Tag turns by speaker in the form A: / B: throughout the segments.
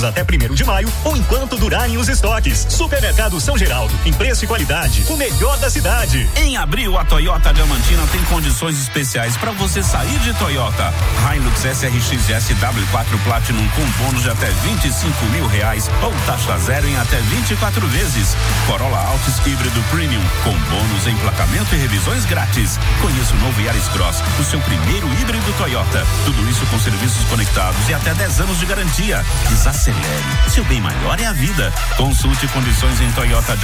A: até 1º de maio ou enquanto durarem os estoques. Supermercado São Geraldo, em preço e qualidade, o melhor da cidade.
B: Em abril, a Toyota Diamantina tem condições especiais para você sair de Toyota. Hilux SRX SW4 Platinum com bônus de até R$25.000 ou taxa zero em até 24 vezes. Corolla Altis híbrido Premium com bônus, emplacamento e revisões grátis. Conheça o novo Yaris Cross, o seu primeiro híbrido Toyota. Tudo isso com serviços conectados e até 10 anos de garantia. Desacelere. Seu bem maior é a vida. Consulte condições em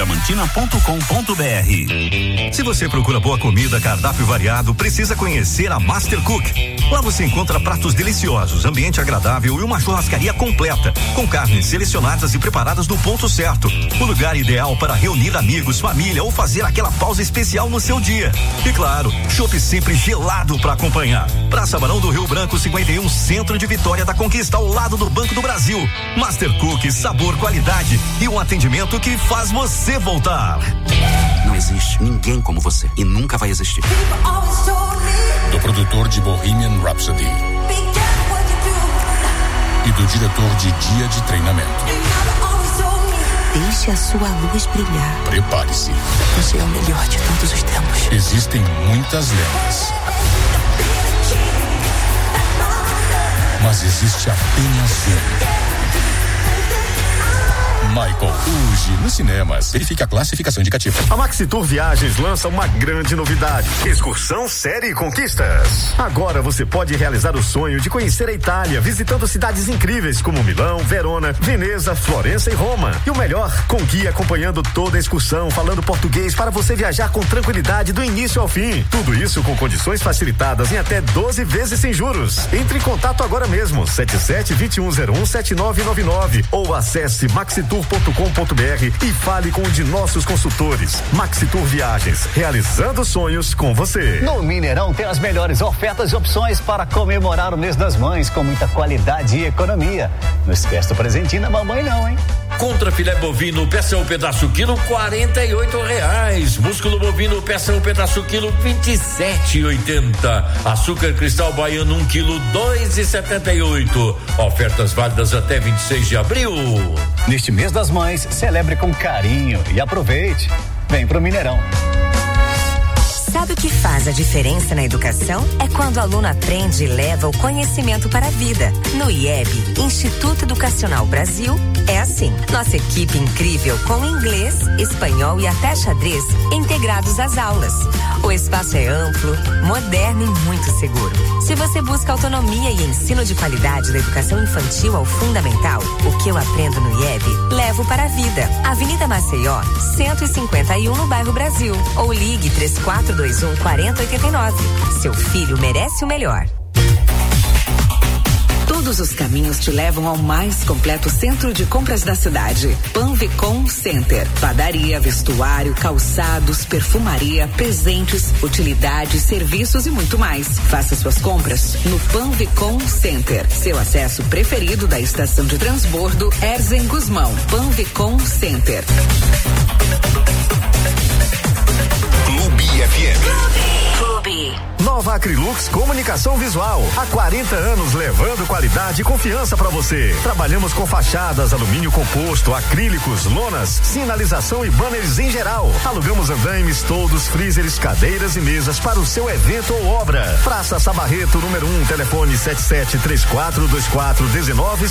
B: toyotadiamantina.com.br.
C: Se você procura boa comida, cardápio variado, precisa conhecer a Master Cook. Lá você encontra pratos deliciosos, ambiente agradável e uma churrascaria completa, com carnes selecionadas e preparadas no ponto certo. O lugar ideal para reunir amigos, família ou fazer aquela pausa especial no seu dia. E claro, chopp sempre gelado para acompanhar. Praça Barão do Rio Branco 51, centro de Vitória da Conquista, ao lado do Banco do Brasil. Master Cook, sabor, qualidade e um atendimento que faz você voltar.
D: Não existe ninguém como você e nunca vai existir.
E: Do produtor de Bohemian Rhapsody e do diretor de Dia de Treinamento.
F: Deixe a sua luz brilhar.
E: Prepare-se.
F: Você é o melhor de todos os tempos.
E: Existem muitas lendas, mas existe apenas um. Michael, hoje nos cinemas. Verifique a classificação indicativa.
G: A Maxitur Viagens lança uma grande novidade: Excursão Série Conquistas. Agora você pode realizar o sonho de conhecer a Itália, visitando cidades incríveis como Milão, Verona, Veneza, Florença e Roma. E o melhor, com guia acompanhando toda a excursão, falando português para você viajar com tranquilidade do início ao fim. Tudo isso com condições facilitadas em até 12 vezes sem juros. Entre em contato agora mesmo, 77-2101-7999 ou acesse maxitur.com.br e fale com um de nossos consultores. Maxitur Viagens, realizando sonhos com você.
H: No Mineirão tem as melhores ofertas e opções para comemorar o mês das mães com muita qualidade e economia. Não esquece do presentinho da mamãe não, hein?
I: Contra filé bovino, peça um pedaço quilo, R$48. Músculo bovino, peça um pedaço quilo, R$27,80. Açúcar cristal baiano, 1 quilo, R$2,78. Ofertas válidas até 26 de abril.
H: Neste mês das mães, celebre com carinho e aproveite. Vem pro Mineirão.
J: Sabe o que faz a diferença na educação? É quando o aluno aprende e leva o conhecimento para a vida. No IEB, Instituto Educacional Brasil, é assim. Nossa equipe incrível com inglês, espanhol e até xadrez integrados às aulas. O espaço é amplo, moderno e muito seguro. Se você busca autonomia e ensino de qualidade da educação infantil ao fundamental, o que eu aprendo no IEB, levo para a vida. Avenida Maceió, 151 no bairro Brasil. Ou ligue 3421-4089. Seu filho merece o melhor.
K: Todos os caminhos te levam ao mais completo centro de compras da cidade. Panvicom Center. Padaria, vestuário, calçados, perfumaria, presentes, utilidades, serviços e muito mais. Faça suas compras no Panvicom Center. Seu acesso preferido da estação de transbordo Erzen Guzmão. Panvicom Center.
G: Clube FM.
K: Clube.
G: Nova Acrylux Comunicação Visual. Há 40 anos levando qualidade e confiança para você. Trabalhamos com fachadas, alumínio composto, acrílicos, lonas, sinalização e banners em geral. Alugamos andaimes, toldos, freezers, cadeiras e mesas para o seu evento ou obra. Praça Sabarreto, número 1, telefone 77342419